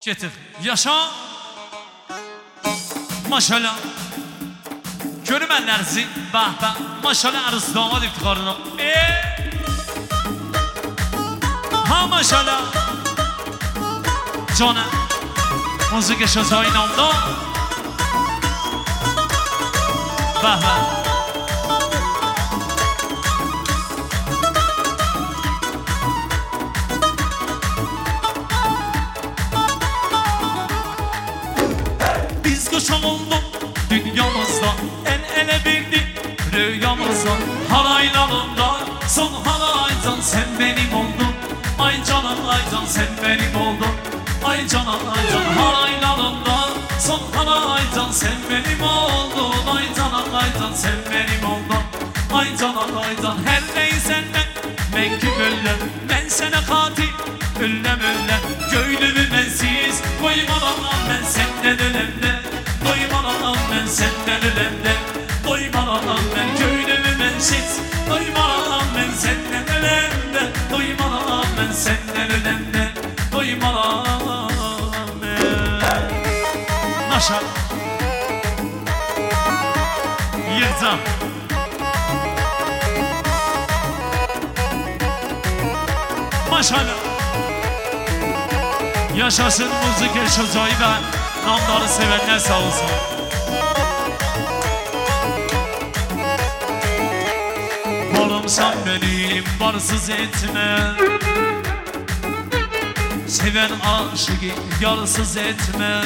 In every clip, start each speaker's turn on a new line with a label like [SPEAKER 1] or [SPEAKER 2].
[SPEAKER 1] Getir, yaşa. Maşallah. Görmənlərinizi, bəh, maşallah arızdama iftiqarına. Ha maşallah. Canım, müzik şazayın anda. Bəh. Biz kuşam olduk dünyamızda, el ele birdik rüyamızda. Halaylarında son halaycan sen benim oldun. Ay canım ay can sen benim oldun. Ay canım ay can halaylarında son halaycan sen benim oldun. Ay canım ay can sen benim oldun. Ay canım ay can her neysen ben ki böyle ben sana katil öllem göylümü bensiz koymadan ben senden ölemde. Doymadan ben senden ölemde. Doymadan ben köylümü bensiz doymadan ben senden ölemde. Doymadan ben senden ölemde. Doymadan ben Maşallah Yırtam Maşallah yaşasın müzik şazayı ve namları sevenler sağ olsun. Varımsan benim varsız etme. Seven aşığı yarsız etme.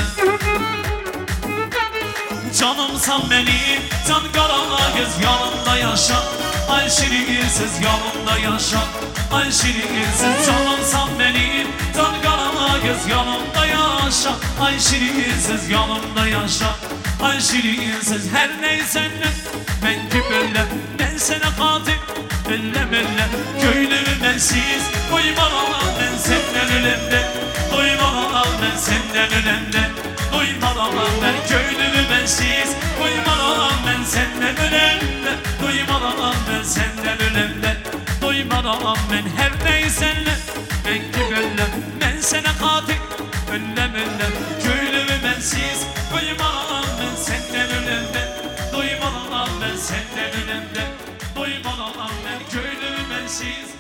[SPEAKER 1] Canımsan benim can karana göz yanımda yaşa. Ay şirinsiz yanımda yaşa. Ay şirinsiz canımsan benim can karana göz yanımda yaşa. Ay şirinsiz yanımda yaşa. Ay şirinsiz her neysen ben ki böyle ben sana katil elle köylümü bensiz doymadan ben senden ölemde. Doymadan ben senden ölemde. Doymadan ben köylümü bensiz doymadan ben senden ölemde. Doymadan ben senden ölemde. Doymadan ben her neysen ben ki böyle ben sana katil öllem köylümü bensiz doymadan ben senden ölemde. Doymadan ben senden ölemde. Doymadan ben köylümü bensiz